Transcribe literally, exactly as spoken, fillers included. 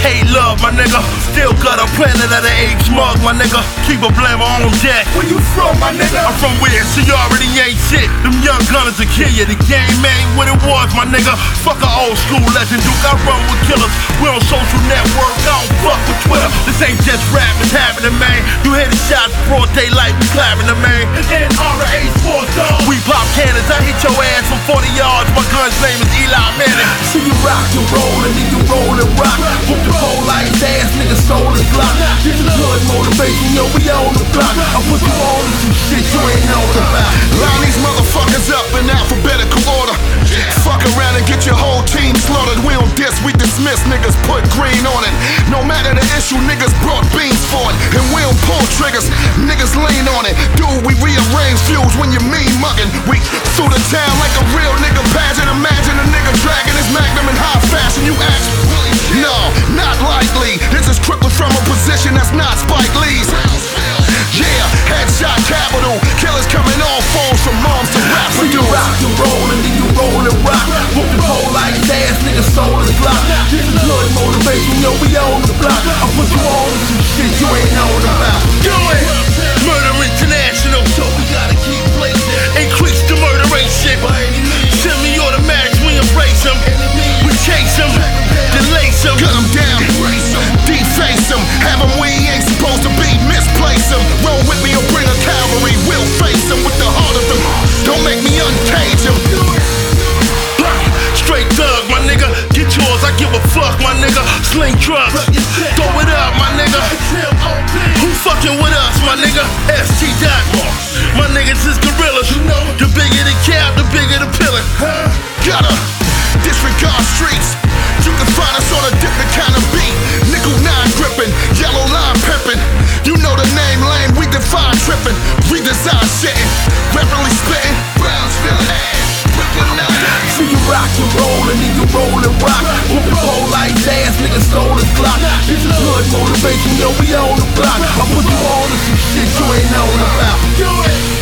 hate love, my nigga. Still got a planet of the H mug, my nigga. Keep a blammer on deck. Where you from, my nigga? I'm from where, so you already ain't shit. Them young gunners will kill you. The game ain't what it was, my nigga. Fuck a old school legend, Duke. I run with killers. We on social network, I don't fuck with Twitter. This ain't just rap, it's happening, man. You hear the shots, broad daylight, we clapping the man. N R H four dog. We pop cannons, I hit your ass from forty yards. My gun's name is Eli Manning. See you rock, you roll, and then you roll and rock. Whoop the pole like ass, nigga, soul is block. This is good motivation, yo, we on the block. I put you on to some shit you ain't know about. Line these motherfuckers up in alphabetical order. Fuck around and get your whole team slaughtered. We don't diss, we dismiss, niggas put green on it. No matter the issue, niggas brought beans for it. And we don't pull triggers, niggas lean on it. Dude, we rearrange fuse when you mean mugging. We through the town like a real nigga pageant. Imagine a nigga dragging his magnum in high fashion. You ask, no, not likely. This is crippling from a position that's not Spike Lee's. Yeah, headshot capital. Killers coming on phones from moms to rap. So you rock, you roll, and then you roll and rock. Whoop the pole like ass, nigga, soul is block. This is good motivation, yo, we on the block. I put you on to some shit you ain't know about. Do it! Murder International, so we gotta keep blazing. Increase the murder rate shit. Semi-automatics, we embrace them. We chase them, delace them. Cut them down, deface them. Have them where he ain't supposed to be, misplace them. Roll with me or bring a cavalry, we'll face them with the heart of them. Don't make me uncage them. Straight thug, my nigga. Get yours, I give a fuck, my nigga. Sling trucks, throw it up, my nigga. Who fucking with us, my nigga? S T Dot. My niggas is gorillas. The bigger the cap, the bigger the pillar. Gotta disregard streets. You can find us on a different kind of beat. Nickel nine gripping, yellow line pimping. You know the name lame, we define tripping. Redesign shitting, reverently spitting. Brownsville ass, Brooklyn nine. See you rock, you roll, and then you roll and rock. Whoop the pole like ass, nigga, soul is block. This is good motivation, yo, we on the block. I put you on to some shit you ain't know about. Do it!